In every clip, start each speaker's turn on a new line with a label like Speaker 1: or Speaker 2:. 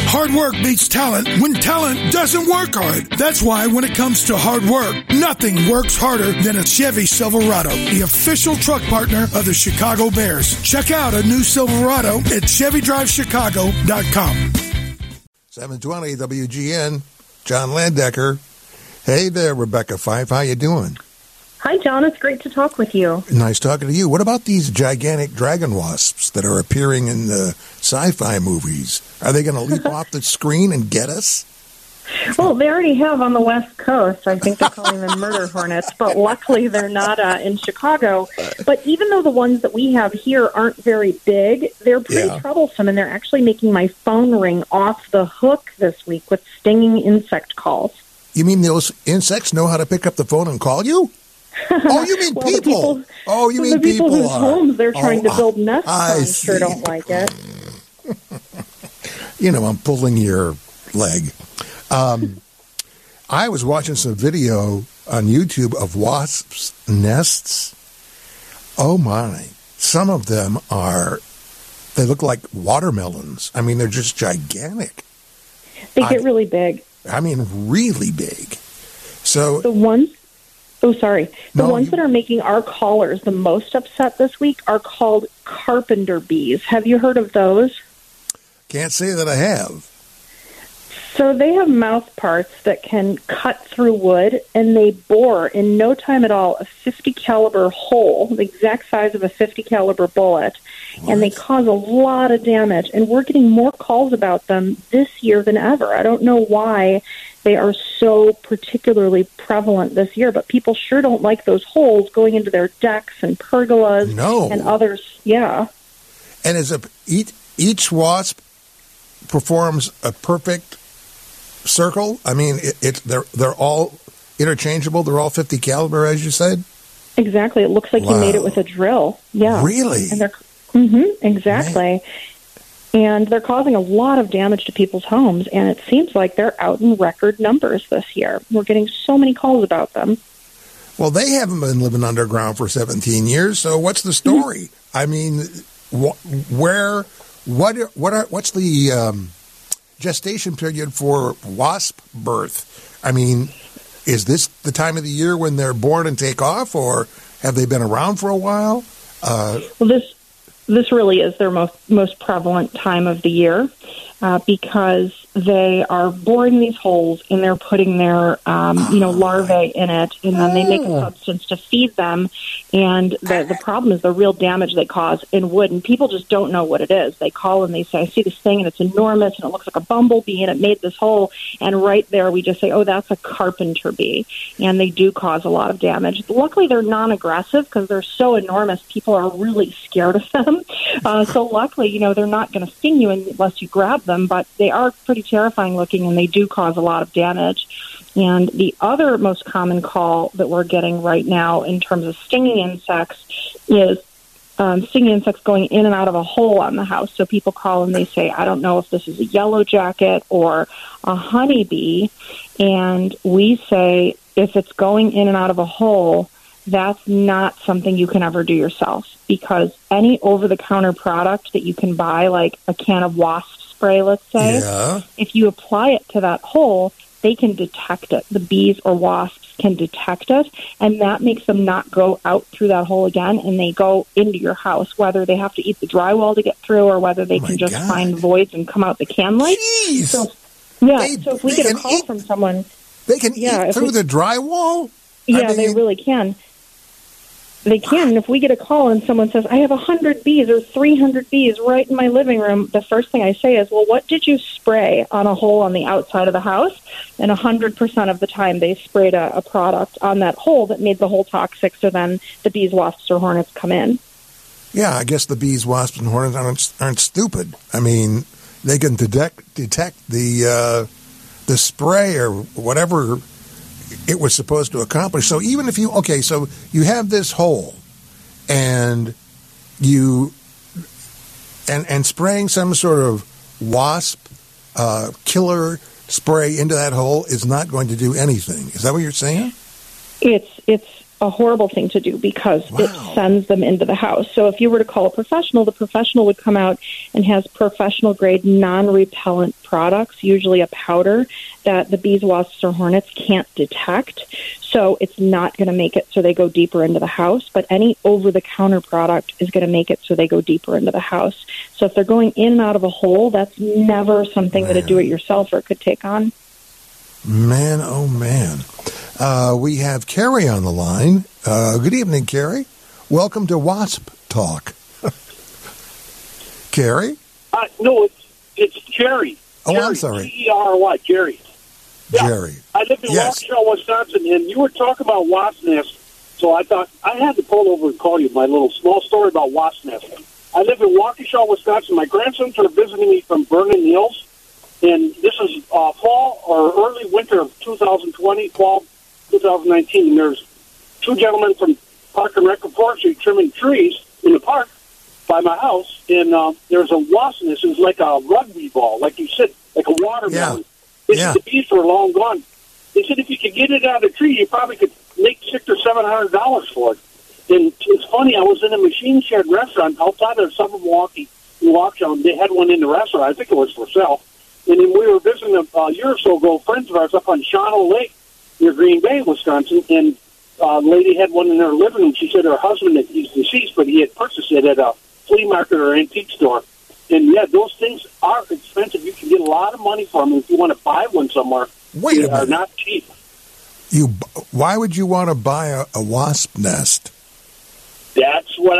Speaker 1: Hard work beats talent when talent doesn't work hard. That's why when it comes to hard work, nothing works harder than a Chevy Silverado, the official truck partner of the Chicago Bears. Check out a new Silverado at ChevyDriveChicago.com.
Speaker 2: 720 WGN, John Landecker. Hey there, Rebecca Fife. How you doing?
Speaker 3: Hi, John. It's great to talk with you.
Speaker 2: Nice talking to you. What about these gigantic dragon wasps that are appearing in the sci-fi movies? Are they going to leap off the screen and get us?
Speaker 3: Well, they already have on the West Coast. I think they're calling them murder hornets, but luckily they're not in Chicago. But even though the ones that we have here aren't very big, they're pretty troublesome, and they're actually making my phone ring off the hook this week with stinging insect calls.
Speaker 2: You mean those insects know how to pick up the phone and call you? Oh, you mean people? You mean
Speaker 3: the people whose
Speaker 2: are.
Speaker 3: homes they're trying to build nests on
Speaker 2: see.
Speaker 3: sure don't like it.
Speaker 2: You know, I'm pulling your leg. I was watching some video on YouTube of wasps' nests. Oh, my. Some of them they look like watermelons. I mean, they're just gigantic.
Speaker 3: They get really big.
Speaker 2: I mean, really big. So
Speaker 3: the ones that are making our callers the most upset this week are called carpenter bees. Have you heard of those?
Speaker 2: Can't say that I have.
Speaker 3: So they have mouth parts that can cut through wood, and they bore in no time at all a 50 caliber hole, the exact size of a 50 caliber bullet, and they cause a lot of damage. And we're getting more calls about them this year than ever. I don't know why they are so particularly prevalent this year, but people sure don't like those holes going into their decks and pergolas and others. Yeah.
Speaker 2: And each wasp performs a perfect circle? I mean, they're all interchangeable. They're all 50 caliber, as you said.
Speaker 3: Exactly. It looks like you made it with a drill. Yeah.
Speaker 2: Really?
Speaker 3: And they're exactly. Man. And they're causing a lot of damage to people's homes, and it seems like they're out in record numbers this year. We're getting so many calls about them.
Speaker 2: Well, they haven't been living underground for 17 years, so what's the story? I mean, what's the gestation period for wasp birth? I mean, is this the time of the year when they're born and take off, or have they been around for a while?
Speaker 3: Well, this really is their most prevalent time of the year because they are boring these holes and they're putting their larvae in it, and then they make a substance to feed them. And the problem is the real damage they cause in wood, and people just don't know what it is. They call and they say, I see this thing and it's enormous and it looks like a bumblebee and it made this hole. And right there we just say, oh, that's a carpenter bee. And they do cause a lot of damage. Luckily, they're non-aggressive because they're so enormous. People are really scared of them. So luckily, they're not going to sting you unless you grab them, but they are pretty terrifying looking and they do cause a lot of damage. And the other most common call that we're getting right now in terms of stinging insects is stinging insects going in and out of a hole on the house. So people call and they say, I don't know if this is a yellow jacket or a honeybee. And we say, if it's going in and out of a hole, that's not something you can ever do yourself, because any over-the-counter product that you can buy, like a can of wasp spray, let's say, if you apply it to that hole, they can detect it. The bees or wasps can detect it, and that makes them not go out through that hole again, and they go into your house, whether they have to eat the drywall to get through or whether they can just find voids and come out the can light. So if we get a call from someone...
Speaker 2: They can eat through the drywall?
Speaker 3: Yeah, they really can. They can. And if we get a call and someone says, I have 100 bees or 300 bees right in my living room, the first thing I say is, well, what did you spray on a hole on the outside of the house? And 100% of the time they sprayed a product on that hole that made the hole toxic, so then the bees, wasps, or hornets come in.
Speaker 2: Yeah, I guess the bees, wasps, and hornets aren't stupid. I mean, they can detect the spray or whatever it was supposed to accomplish. So even if so you have this hole and and spraying some sort of wasp killer spray into that hole is not going to do anything. Is that what you're saying?
Speaker 3: It's a horrible thing to do because
Speaker 2: Wow.
Speaker 3: it sends them into the house. So if you were to call a professional, the professional would come out and has professional-grade non-repellent products, usually a powder that the bees, wasps, or hornets can't detect. So it's not going to make it so they go deeper into the house. But any over-the-counter product is going to make it so they go deeper into the house. So if they're going in and out of a hole, that's never something that a do-it-yourselfer could take on.
Speaker 2: Man, oh, man. We have Carrie on the line. Good evening, Carrie. Welcome to Wasp Talk. Carrie?
Speaker 4: No, it's Jerry.
Speaker 2: Oh,
Speaker 4: Jerry,
Speaker 2: I'm sorry.
Speaker 4: Jerry. Jerry. Yeah.
Speaker 2: Jerry.
Speaker 4: I live in
Speaker 2: Yes.
Speaker 4: Waukesha, Wisconsin, and you were talking about wasp nests, so I thought I had to pull over and call you my little small story about wasp nests. I live in Waukesha, Wisconsin. My grandsons are visiting me from Vernon Hills, and this is fall or early winter of 2020, fall 2019. There's two gentlemen from Park and Rec Forestry trimming trees in the park by my house, and there's a wasp nest. It's like a rugby ball, like you said, like a watermelon. They said the bees were long gone. They said if you could get it out of the tree, you probably could make $600 or $700 for it. And it's funny, I was in a machine shed restaurant outside of suburb Milwaukee, in Waukesha, and they had one in the restaurant. I think it was for sale. And then we were visiting a year or so ago, friends of ours up on Shawano Lake near Green Bay, Wisconsin, and a lady had one in her living room. She said her husband, he's deceased, but he had purchased it at a flea market or antique store. And, yeah, those things are expensive. You can get a lot of money for them if you want to buy one somewhere.
Speaker 2: Wait a
Speaker 4: They are
Speaker 2: minute.
Speaker 4: not cheap.
Speaker 2: Why would you want to buy a wasp nest?
Speaker 4: That's what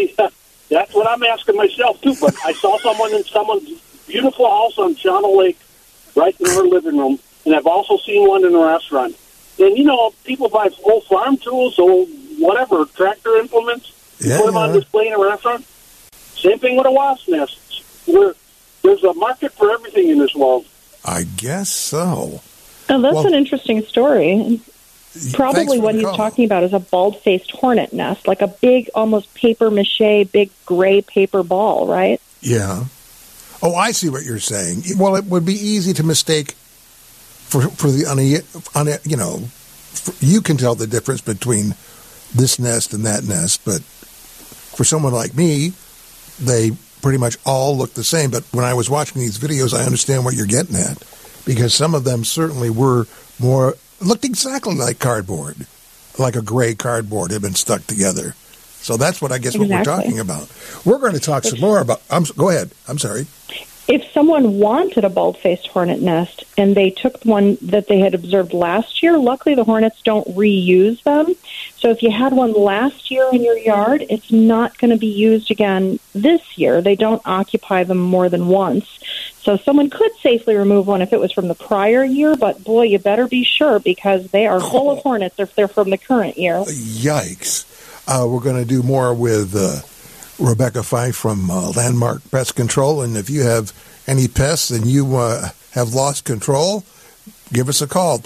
Speaker 4: I'm asking myself, too. But I saw someone in someone's beautiful house on Shawano Lake right in her living room, and I've also seen one in a restaurant. And, you know, people buy old farm tools, old whatever, tractor implements, put them on display in a restaurant. Same thing with a wasp nest. There's a market for everything in this world.
Speaker 2: I guess so.
Speaker 3: Oh, that's
Speaker 2: Well,
Speaker 3: an interesting story. Probably
Speaker 2: thanks for
Speaker 3: what
Speaker 2: the
Speaker 3: he's
Speaker 2: call.
Speaker 3: talking about is a bald-faced hornet nest, like a big, almost paper-mache, big gray paper ball, right?
Speaker 2: Yeah. Oh, I see what you're saying. Well, it would be easy to mistake for the you know, you can tell the difference between this nest and that nest, but for someone like me, they pretty much all look the same. But when I was watching these videos, I understand what you're getting at, because some of them certainly looked exactly like cardboard, like a gray cardboard had been stuck together. So that's what I guess what we're talking about. We're going to talk some more about. Go ahead. I'm sorry.
Speaker 3: If someone wanted a bald-faced hornet nest and they took one that they had observed last year, luckily the hornets don't reuse them. So if you had one last year in your yard, it's not going to be used again this year. They don't occupy them more than once. So someone could safely remove one if it was from the prior year, but boy, you better be sure because they are full of hornets if they're from the current year.
Speaker 2: Yikes. We're going to do more with Rebecca Fife from Landmark Pest Control. And if you have any pests and you have lost control, give us a call,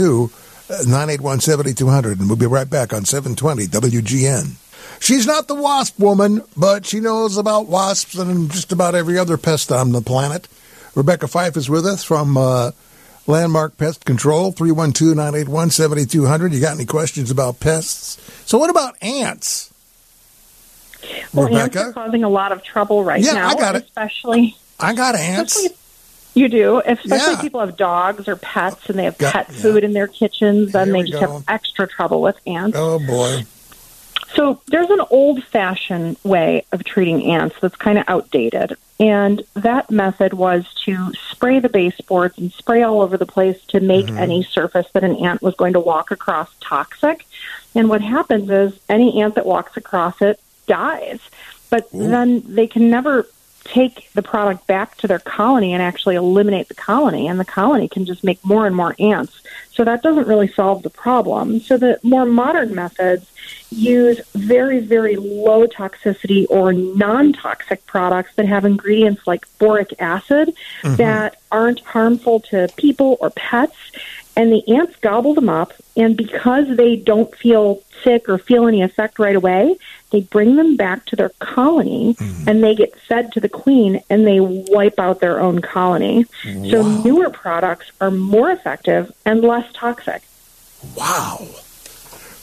Speaker 2: 312-981-7200. And we'll be right back on 720 WGN. She's not the wasp woman, but she knows about wasps and just about every other pest on the planet. Rebecca Fife is with us from Landmark Pest Control, 312-981-7200. You got any questions about pests? So what about ants?
Speaker 3: Well,
Speaker 2: Rebecca?
Speaker 3: ants are causing a lot of trouble right now.
Speaker 2: I got it.
Speaker 3: Especially,
Speaker 2: I got ants.
Speaker 3: you do, especially
Speaker 2: Yeah.
Speaker 3: people have dogs or pets and they have
Speaker 2: Got-
Speaker 3: pet food in their kitchens, then
Speaker 2: Here
Speaker 3: they
Speaker 2: we
Speaker 3: just
Speaker 2: go.
Speaker 3: have extra trouble with ants.
Speaker 2: Oh, boy.
Speaker 3: So there's an old-fashioned way of treating ants that's kind of outdated. And that method was to spray the baseboards and spray all over the place to make any surface that an ant was going to walk across toxic. And what happens is any ant that walks across it dies. But then they can never take the product back to their colony and actually eliminate the colony, and the colony can just make more and more ants. So that doesn't really solve the problem. So the more modern methods use very, very low toxicity or non-toxic products that have ingredients like boric acid that aren't harmful to people or pets. And the ants gobble them up, and because they don't feel sick or feel any effect right away, they bring them back to their colony, and they get fed to the queen, and they wipe out their own colony.
Speaker 2: Wow.
Speaker 3: So newer products are more effective and less toxic.
Speaker 2: Wow.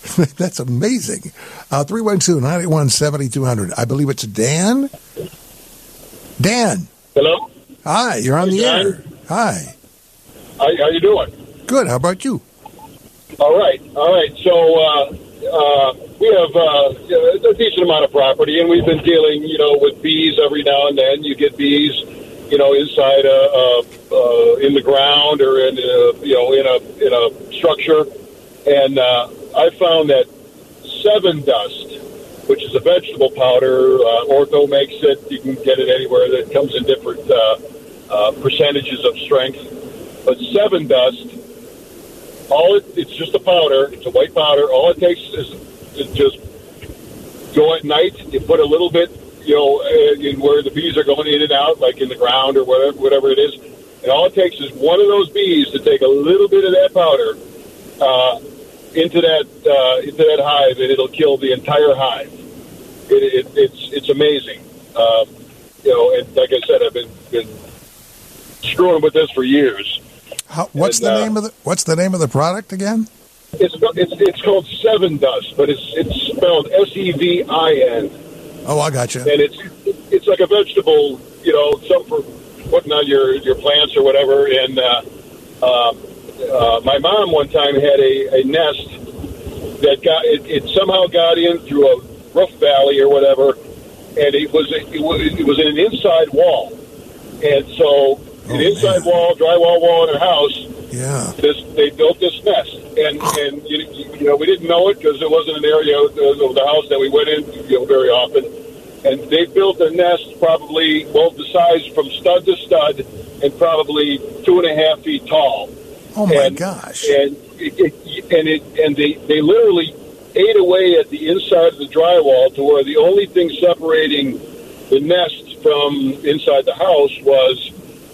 Speaker 2: That's amazing. 312-981-7200. I believe it's Dan. Dan.
Speaker 5: Hello?
Speaker 2: Hi, you're on the air. Hi.
Speaker 5: How you doing?
Speaker 2: Good. How about you?
Speaker 5: All right. So we have a decent amount of property, and we've been dealing, with bees every now and then. You get bees, inside in the ground or in a structure, and I found that Seven Dust, which is a vegetable powder, Ortho makes it. You can get it anywhere. That comes in different percentages of strength, but Seven Dust. It's just a powder. It's a white powder. All it takes is to just go at night. You put a little bit, in where the bees are going in and out, like in the ground or whatever it is. And all it takes is one of those bees to take a little bit of that powder into that hive, and it'll kill the entire hive. It's amazing. And like I said, I've been screwing with this for years.
Speaker 2: What's the name of the product again?
Speaker 5: It's called Seven Dust, but it's spelled Sevin.
Speaker 2: Oh, I got you.
Speaker 5: And it's like a vegetable, something for putting on your plants or whatever. And my mom one time had a nest that it somehow got in through a roof valley or whatever, and it was in an inside wall, and so. An inside wall, drywall wall in her house.
Speaker 2: Yeah.
Speaker 5: They built this nest, and we didn't know it because it wasn't an area of the house that we went in very often. And they built a nest probably the size from stud to stud, and probably 2.5 feet tall.
Speaker 2: Oh my gosh!
Speaker 5: And they literally ate away at the inside of the drywall to where the only thing separating the nest from inside the house was.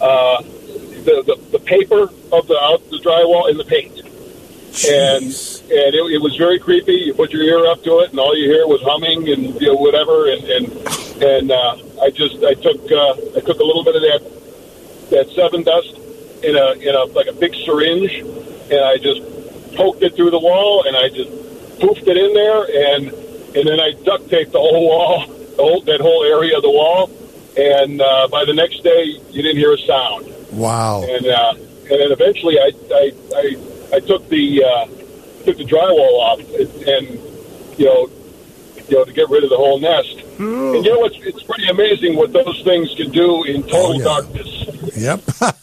Speaker 5: The paper of the drywall and the paint.
Speaker 2: Jeez.
Speaker 5: And it was very creepy. You put your ear up to it, and all you hear was humming and whatever. And I took a little bit of that Seven Dust in a like a big syringe, and I just poked it through the wall, and I just poofed it in there, and then I duct taped the whole wall, that whole area of the wall. And by the next day, you didn't hear a sound.
Speaker 2: Wow!
Speaker 5: And then eventually, I took the drywall off, and to get rid of the whole nest. Ooh. And it's pretty amazing what those things can do in total darkness.
Speaker 2: Yep.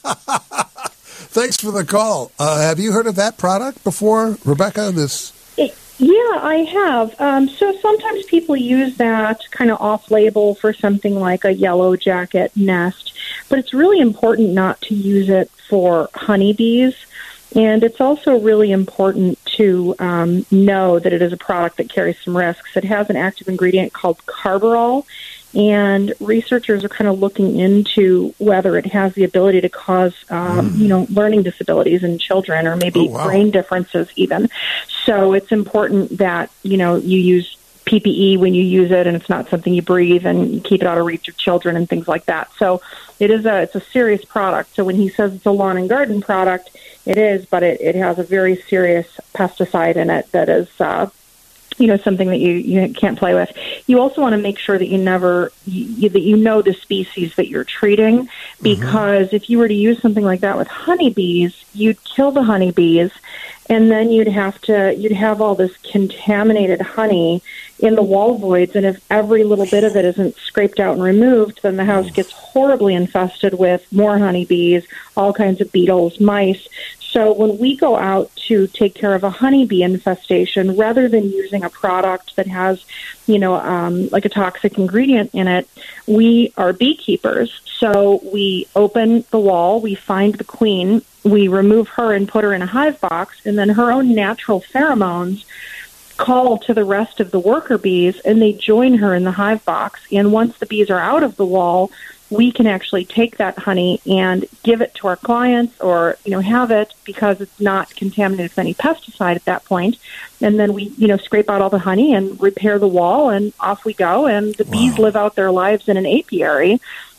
Speaker 2: Thanks for the call. Have you heard of that product before, Rebecca?
Speaker 3: Yeah, I have. So sometimes people use that kind of off-label for something like a yellow jacket nest, but it's really important not to use it for honeybees. And it's also really important to know that it is a product that carries some risks. It has an active ingredient called carbaryl, and researchers are kind of looking into whether it has the ability to cause, learning disabilities in children, or maybe brain differences even. So it's important that, you use PPE when you use it, and it's not something you breathe, and you keep it out of reach of children and things like that. So it's a serious product. So when he says it's a lawn and garden product, it is, but it has a very serious pesticide in it that is, something that you can't play with. You also want to make sure that you know the species that you're treating, because if you were to use something like that with honeybees, you'd kill the honeybees, and then you'd have all this contaminated honey in the wall voids, and if every little bit of it isn't scraped out and removed, then the house gets horribly infested with more honeybees, all kinds of beetles, mice. So when we go out to take care of a honeybee infestation, rather than using a product that has, like a toxic ingredient in it, we are beekeepers. So we open the wall, we find the queen, we remove her and put her in a hive box, and then her own natural pheromones call to the rest of the worker bees, and they join her in the hive box. And once the bees are out of the wall, we can actually take that honey and give it to our clients, or, have it, because it's not contaminated with any pesticide at that point. And then we, scrape out all the honey and repair the wall, and off we go. And the bees live out their lives in an apiary.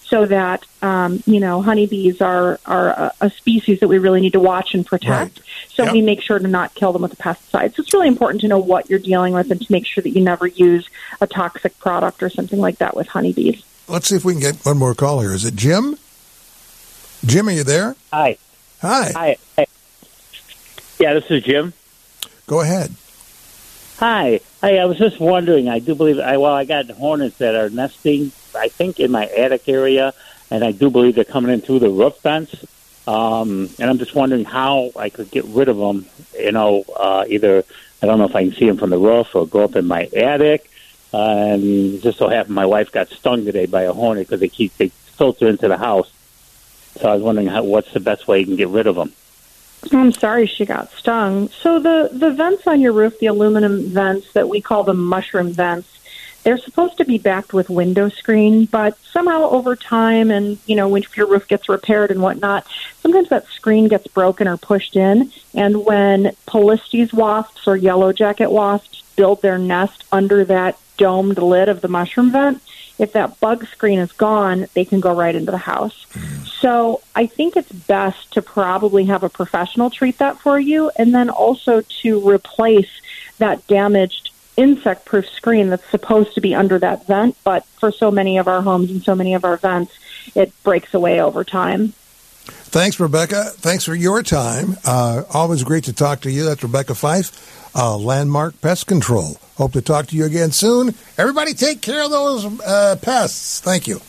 Speaker 3: so that, honeybees are a species that we really need to watch and protect.
Speaker 2: Right.
Speaker 3: So
Speaker 2: Yep.
Speaker 3: we make sure to not kill them with a pesticide. So it's really important to know what you're dealing with and to make sure that you never use a toxic product or something like that with honeybees.
Speaker 2: Let's see if we can get one more call here. Is it Jim? Jim, are you there?
Speaker 6: Hi.
Speaker 2: Hi.
Speaker 6: Hi. Yeah, this is Jim.
Speaker 2: Go ahead.
Speaker 6: Hi. I was just wondering, I do believe, I got hornets that are nesting, I think, in my attic area, and I do believe they're coming in through the roof vents. And I'm just wondering how I could get rid of them, either, I don't know if I can see them from the roof or go up in my attic. And just so happened my wife got stung today by a hornet because they filter into the house. So I was wondering what's the best way you can get rid of them.
Speaker 3: I'm sorry she got stung. So the vents on your roof, the aluminum vents that we call the mushroom vents, they're supposed to be backed with window screen, but somehow over time and, if your roof gets repaired and whatnot, sometimes that screen gets broken or pushed in. And when Polistes wasps or yellow jacket wasps build their nest under that domed lid of the mushroom vent, if that bug screen is gone, they can go right into the house. So I think it's best to probably have a professional treat that for you, and then also to replace that damaged insect-proof screen that's supposed to be under that vent, but for so many of our homes and so many of our vents, it breaks away over time.
Speaker 2: Thanks, Rebecca. Thanks for your time. Always great to talk to you. That's Rebecca Fife, Landmark Pest Control. Hope to talk to you again soon. Everybody take care of those pests. Thank you.